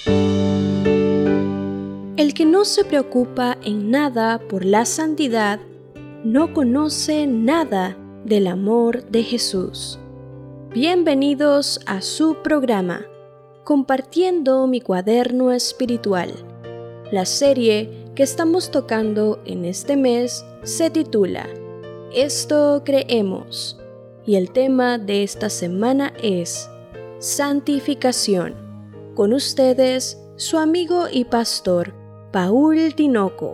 El que no se preocupa en nada por la santidad, no conoce nada del amor de Jesús. Bienvenidos a su programa, Compartiendo mi cuaderno espiritual. La serie que estamos tocando en este mes se titula Esto creemos, y el tema de esta semana es Santificación. Con ustedes, su amigo y pastor, Paul Tinoco.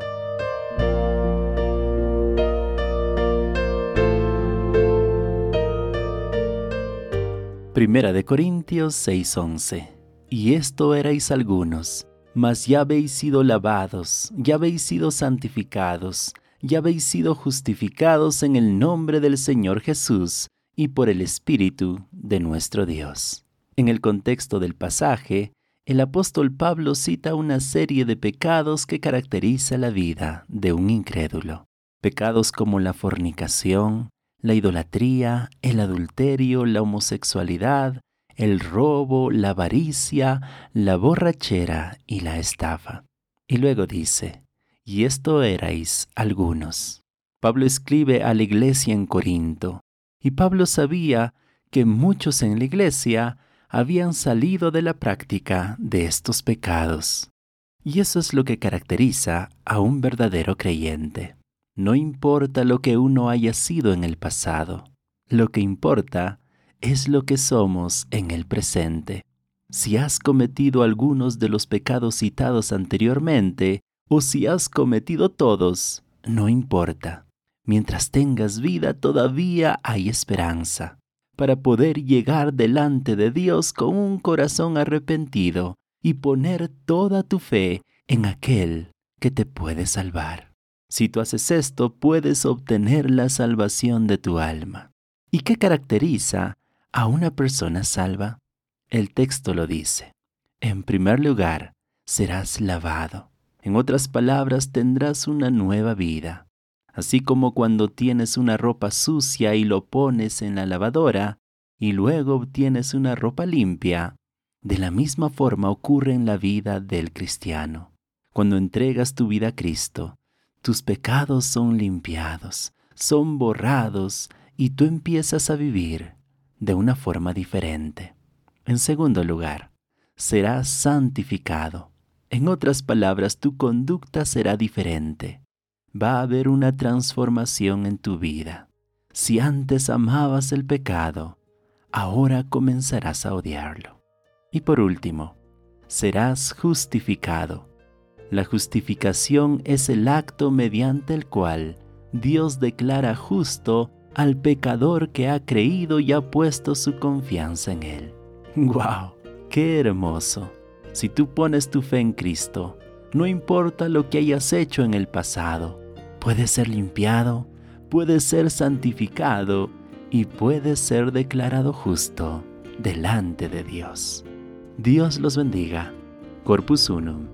Primera de Corintios 6:11. Y esto erais algunos, mas ya habéis sido lavados, ya habéis sido santificados, ya habéis sido justificados en el nombre del Señor Jesús y por el Espíritu de nuestro Dios. En el contexto del pasaje, el apóstol Pablo cita una serie de pecados que caracteriza la vida de un incrédulo. Pecados como la fornicación, la idolatría, el adulterio, la homosexualidad, el robo, la avaricia, la borrachera y la estafa. Y luego dice, y esto erais algunos. Pablo escribe a la iglesia en Corinto, y Pablo sabía que muchos en la iglesia habían salido de la práctica de estos pecados. Y eso es lo que caracteriza a un verdadero creyente. No importa lo que uno haya sido en el pasado, lo que importa es lo que somos en el presente. Si has cometido algunos de los pecados citados anteriormente, o si has cometido todos, no importa. Mientras tengas vida todavía hay esperanza para poder llegar delante de Dios con un corazón arrepentido y poner toda tu fe en aquel que te puede salvar. Si tú haces esto, puedes obtener la salvación de tu alma. ¿Y qué caracteriza a una persona salva? El texto lo dice. En primer lugar, serás lavado. En otras palabras, tendrás una nueva vida. Así como cuando tienes una ropa sucia y lo pones en la lavadora, y luego obtienes una ropa limpia, de la misma forma ocurre en la vida del cristiano. Cuando entregas tu vida a Cristo, tus pecados son limpiados, son borrados, y tú empiezas a vivir de una forma diferente. En segundo lugar, serás santificado. En otras palabras, tu conducta será diferente. Va a haber una transformación en tu vida. Si antes amabas el pecado, ahora comenzarás a odiarlo. Y por último, serás justificado. La justificación es el acto mediante el cual Dios declara justo al pecador que ha creído y ha puesto su confianza en Él. ¡Guau! ¡Qué hermoso! Si tú pones tu fe en Cristo, no importa lo que hayas hecho en el pasado, puedes ser limpiado, puedes ser santificado y puedes ser declarado justo delante de Dios. Dios los bendiga. Corpus Unum.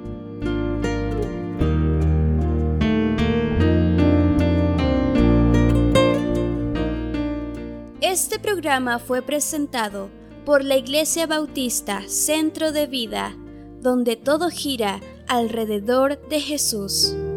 Este programa fue presentado por la Iglesia Bautista Centro de Vida, donde todo gira alrededor de Jesús.